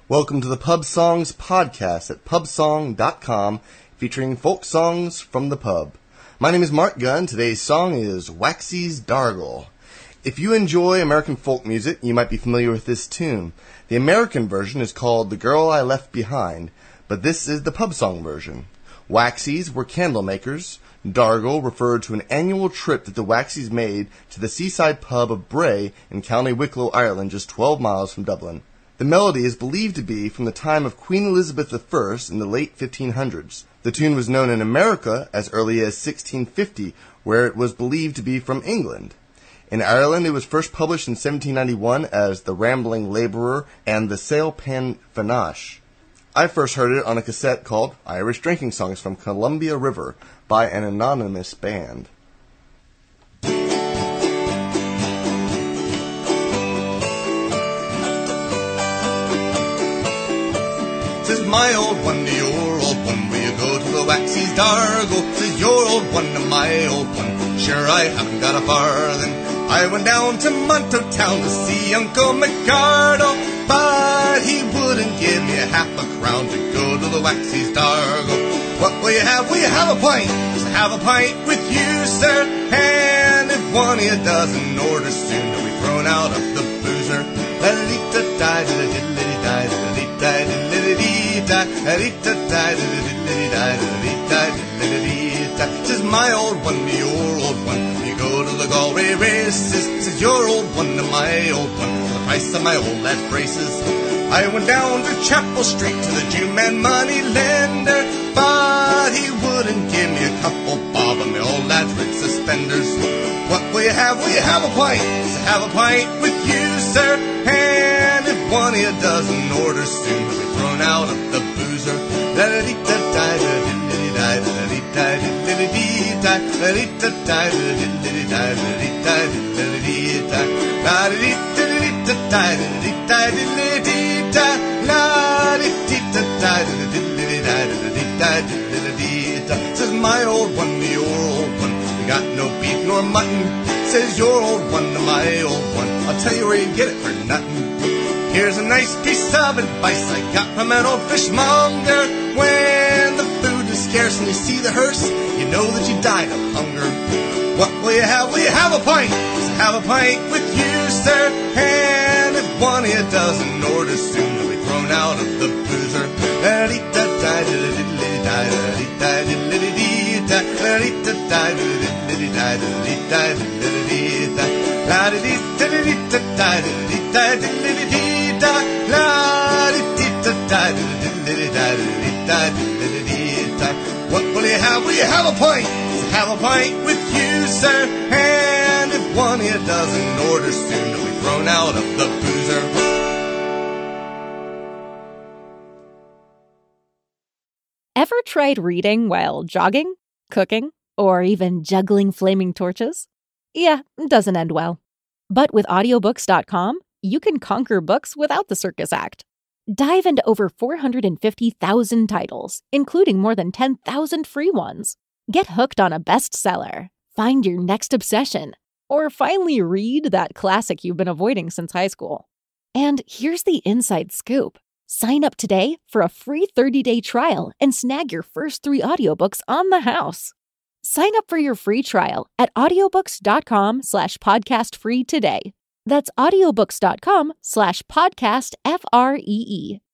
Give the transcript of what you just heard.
Welcome to the Pub Songs Podcast at pubsong.com, featuring folk songs from the pub. My name is Mark Gunn. Today's song is Waxy's Dargle. If you enjoy American folk music, you might be familiar with this tune. The American version is called The Girl I Left Behind, but this is the pub song version. Waxys were candle makers. Dargle referred to an annual trip that the Waxys made to the seaside pub of Bray in County Wicklow, Ireland, just 12 miles from Dublin. The melody is believed to be from the time of Queen Elizabeth I in the late 1500s. The tune was known in America as early as 1650, where it was believed to be from England. In Ireland, it was first published in 1791 as The Rambling Labourer and The Sail Pan Fanash. I first heard it on a cassette called Irish Drinking Songs from Columbia River by an anonymous band. Says my old one to your old one, will you go to the Waxy's Dargle? Says your old one to my old one, sure I haven't got a farthing. I went down to Monto Town to see Uncle McArdle, but he wouldn't give me a half a crown to go to the Waxy's Dargle. What will you have? Will you have a pint? Just have a pint with you, sir. And if one of you doesn't order soon, he'll be thrown out of the boozer. Says my old one to your old one, you go to the Galway races. Says your old one to my old one, for the price of my old lad's braces. I went down to Chapel Street to the Jew-man money lender, but he wouldn't give me a couple bob on my old lad's red suspenders. What will you have? Will you have a pint? So have a pint with you, sir. And if one of you doesn't order soon, he'll be thrown out of the boozer. Says my old one to your old one, we got no beef nor mutton. Says your old one to my old one, I'll tell you where you get it for nothing. Here's a nice piece of advice I got from an old fishmonger. When the food is scarce and you see the hearse, you know that you died of hunger. What will you have? Will you have a pint? So have a pint with you, sir. And if one of you doesn't order soon, he'll be thrown out of the boozer. What will you have? Will you have a pint? So have a pint with you, sir. And if one of you doesn't order soon, he'll be thrown out of the boozer. Ever tried reading while jogging, cooking, or even juggling flaming torches? Yeah, it doesn't end well. But with audiobooks.com, you can conquer books without the circus act. Dive into over 450,000 titles, including more than 10,000 free ones. Get hooked on a bestseller, find your next obsession, or finally read that classic you've been avoiding since high school. And here's the inside scoop. Sign up today for a free 30-day trial and snag your first 3 audiobooks on the house. Sign up for your free trial at audiobooks.com/podcastfree today. That's audiobooks.com/podcastfree.